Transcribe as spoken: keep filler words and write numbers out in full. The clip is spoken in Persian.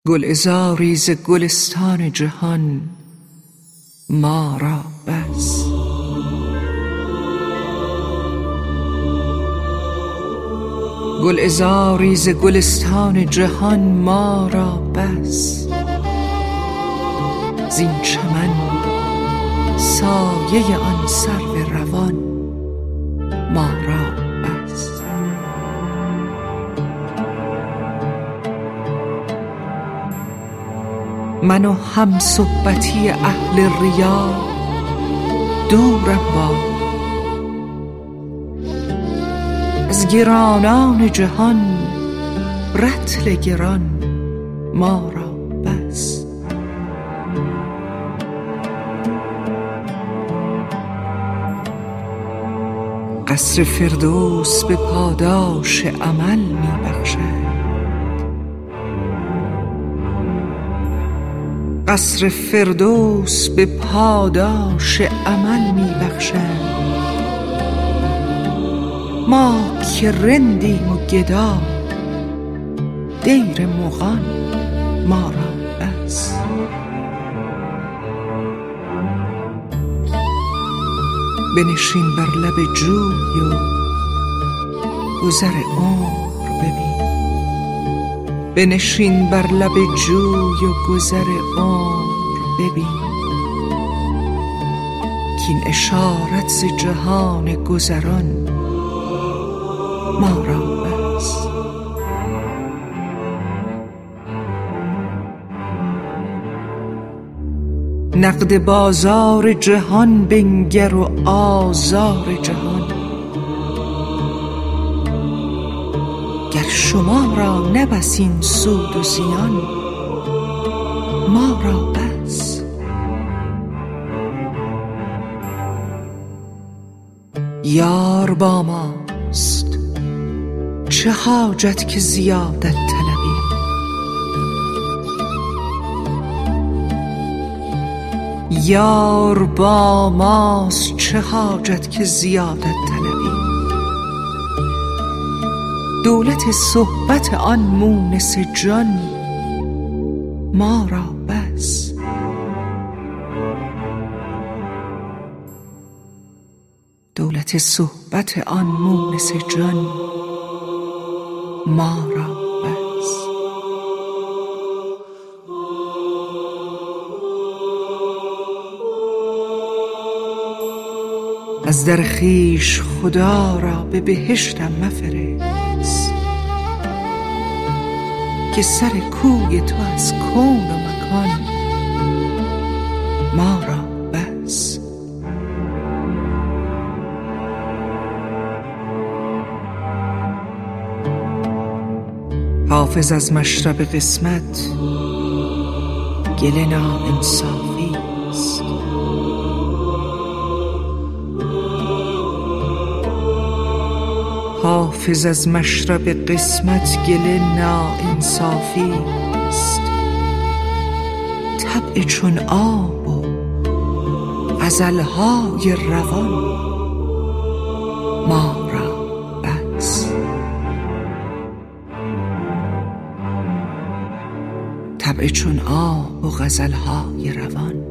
گلعذاری ز گلستان جهان ما را بس. گلعذاری ز گلستان جهان ما را بس. زین چمن سایه آن سرو روان ما را بس. من و هم صحبتی اهل ریا دورم باد. از گرانان جهان رطل گران ما را بس. قصر فردوس به پاداش عمل می بخشد. قصر فردوس به پاداش عمل می بخشد. ما که رندیم و گدا دیر مغان ما را بس. بنشین بر لب جوی و گذر عمر ببین. بنشین بر لب جوی و گذر عمر ببین کین اشارت ز جهان گذران ما را بس. نقد بازار جهان بنگر و آزار جهان. گر شما را نبس این سود و زیان ما را بس. یار با ماست چه حاجت که زیادت طلبی. یار با ماست چه حاجت که زیادت طلبی. دولت صحبت آن مونس جان ما را بس. دولت صحبت آن مونس جان ما را بس. از در خویش خدا را به بهشتم مفرست که سر کوی تو از کون و مکان ما را بس. حافظ از مشرب قسمت گله ناانصافی است. حافظ از مشرب قسمت گله ناانصافی است. طبع چون آب و غزلهای روان ما را بس. طبع چون آب و غزلهای روان